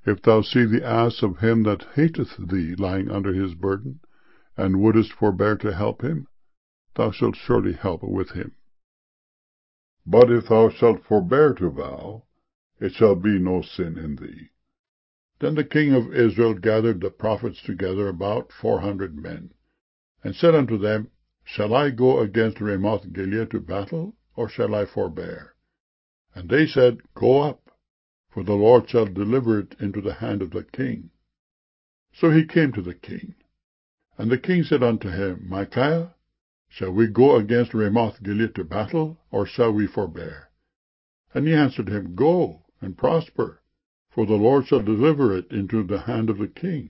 If thou see the ass of him that hateth thee lying under his burden, and wouldest forbear to help him, thou shalt surely help with him. But if thou shalt forbear to vow, it shall be no sin in thee. Then the king of Israel gathered the prophets together, about 400 men, and said unto them, Shall I go against Ramoth-Gilead to battle, or shall I forbear? And they said, Go up, for the Lord shall deliver it into the hand of the king. So he came to the king. And the king said unto him, Micaiah, shall we go against Ramoth-Gilead to battle, or shall we forbear? And he answered him, Go, and prosper, for the Lord shall deliver it into the hand of the king.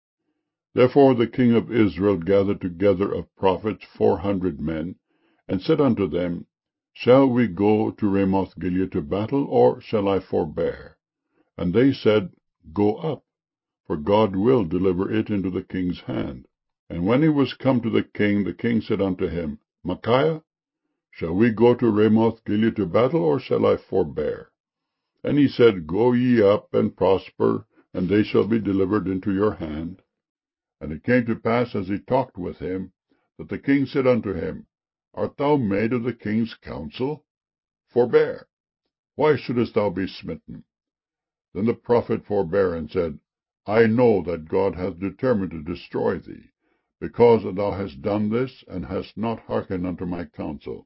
Therefore the king of Israel gathered together of prophets 400 men, and said unto them, Shall we go to Ramoth-Gilead to battle, or shall I forbear? And they said, Go up, for God will deliver it into the king's hand. And when he was come to the king said unto him, Micaiah, shall we go to Ramoth-Gilead to battle, or shall I forbear? And he said, Go ye up, and prosper, and they shall be delivered into your hand. And it came to pass, as he talked with him, that the king said unto him, Art thou made of the king's counsel? Forbear. Why shouldest thou be smitten? Then the prophet forbare, and said, I know that God hath determined to destroy thee, because thou hast done this, and hast not hearkened unto my counsel.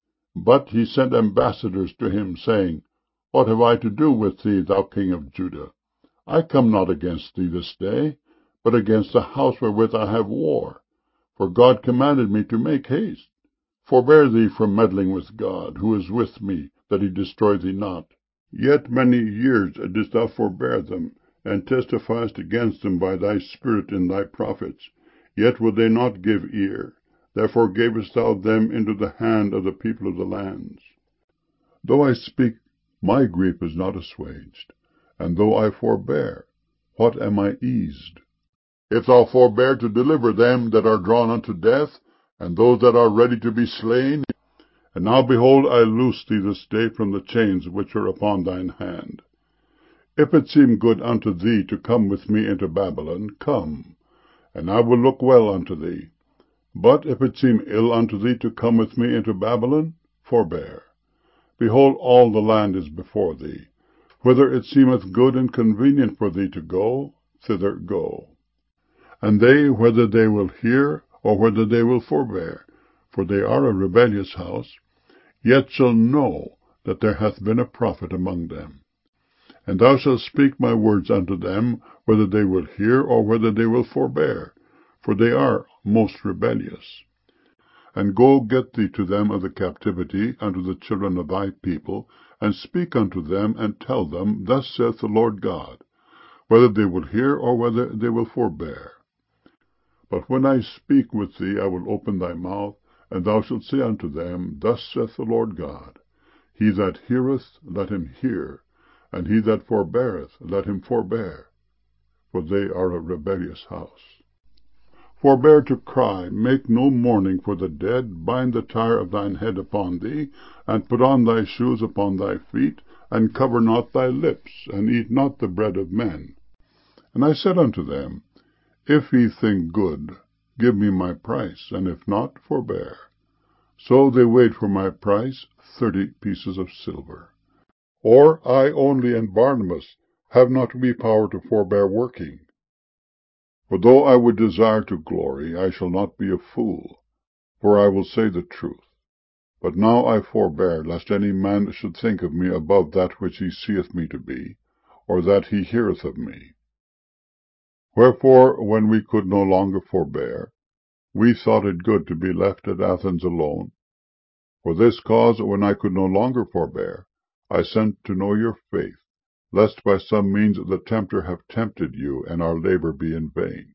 But he sent ambassadors to him, saying, What have I to do with thee, thou king of Judah? I come not against thee this day, but against the house wherewith I have war. For God commanded me to make haste. Forbear thee from meddling with God, who is with me, that he destroy thee not. Yet many years didst thou forbear them, and testifiest against them by thy spirit in thy prophets. Yet would they not give ear. Therefore gavest thou them into the hand of the people of the lands. Though I speak, my grief is not assuaged, and though I forbear, what am I eased? If thou forbear to deliver them that are drawn unto death, and those that are ready to be slain, and now behold, I loose thee this day from the chains which are upon thine hand. If it seem good unto thee to come with me into Babylon, come, and I will look well unto thee. But if it seem ill unto thee to come with me into Babylon, forbear. Behold, all the land is before thee. Whither it seemeth good and convenient for thee to go, thither go. And they, whether they will hear, or whether they will forbear, for they are a rebellious house, yet shall know that there hath been a prophet among them. And thou shalt speak my words unto them, whether they will hear, or whether they will forbear, for they are most rebellious. And go get thee to them of the captivity, unto the children of thy people, and speak unto them, and tell them, Thus saith the Lord God, whether they will hear, or whether they will forbear. But when I speak with thee, I will open thy mouth, and thou shalt say unto them, Thus saith the Lord God, He that heareth, let him hear, and he that forbeareth, let him forbear, for they are a rebellious house. Forbear to cry, make no mourning for the dead, bind the tire of thine head upon thee, and put on thy shoes upon thy feet, and cover not thy lips, and eat not the bread of men. And I said unto them, If ye think good, give me my price, and if not, forbear. So they weighed for my price 30 pieces of silver. Or I only and Barnabas, have not we power to forbear working? For though I would desire to glory, I shall not be a fool, for I will say the truth. But now I forbear, lest any man should think of me above that which he seeth me to be, or that he heareth of me. Wherefore, when we could no longer forbear, we thought it good to be left at Athens alone. For this cause, when I could no longer forbear, I sent to know your faith, lest by some means the tempter have tempted you, and our labor be in vain.